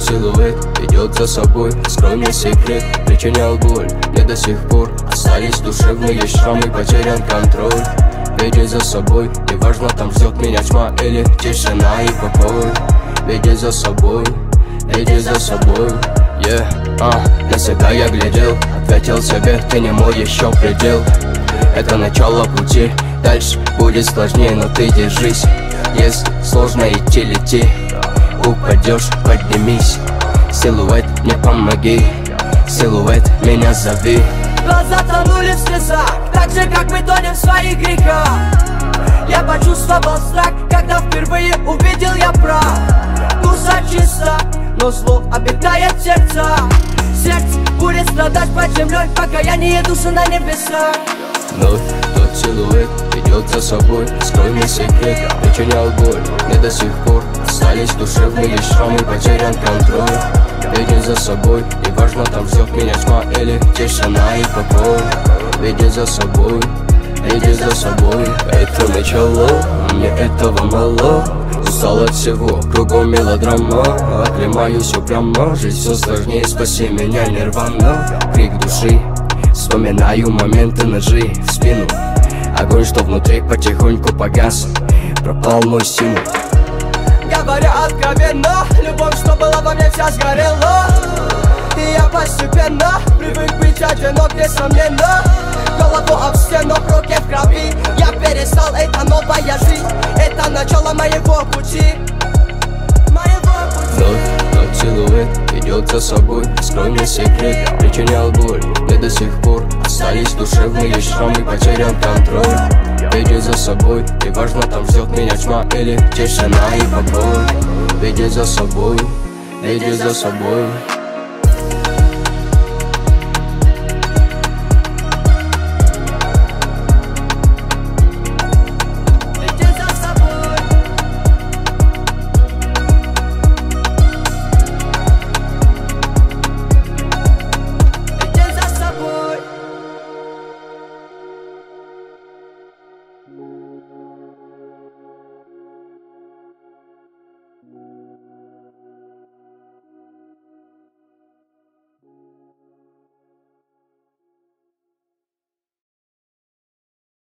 силуэт идет за собой. Раскрой мне секрет, причинял боль. Мне до сих пор остались душевные шрамы, потерян контроль. Веди за собой, неважно, там ждет меня тьма или тишина и покой. Веди за собой, веди за собой. На себя я глядел, ответил себе, ты не мой еще предел. Это начало пути, дальше будет сложнее, но ты держись. Если сложно идти, лети. Упадешь, поднимись. Силуэт, мне помоги. Силуэт, меня зови. Глаза тонули в слезах, так же, как мы тонем в своих грехах. Я почувствовал страх, когда впервые увидел я прав. Душа чиста, но зло обитает сердца. Сердце будет страдать под землей, покаяние души на небесах. Вновь тот силуэт идет за собой. Скрой мне секрет, причинял боль. Мне до сих пор остались душевные шрамы, потерян контроль. Веди за собой, неважно, там ждет меня тьма или тишина и покой. Веди за собой, веди за собой. Это начало, мне этого мало. Устал от всего, кругом мелодрама. Оклемаюсь упрямо, жизнь все сложнее, спаси меня, нирвана. Крик души, вспоминаю моменты ножи в спину. Огонь, что внутри, потихоньку погас. Пропал мой стимул. Говоря откровенно, любовь, что была во мне, вся сгорела. И я постепенно привык быть одинок, несомненно. Голову об стену, руки в крови. Я перестал, это новая жизнь. Это начало моего пути. Вновь тот силуэт идет за собой. Скрой мне секрет, причинял боль. Мне до сих пор остались душевные шрамы, потерян контроль. Веди за собой, неважно, там ждет меня тьма или тишина и покой. Веди за собой, веди за собой.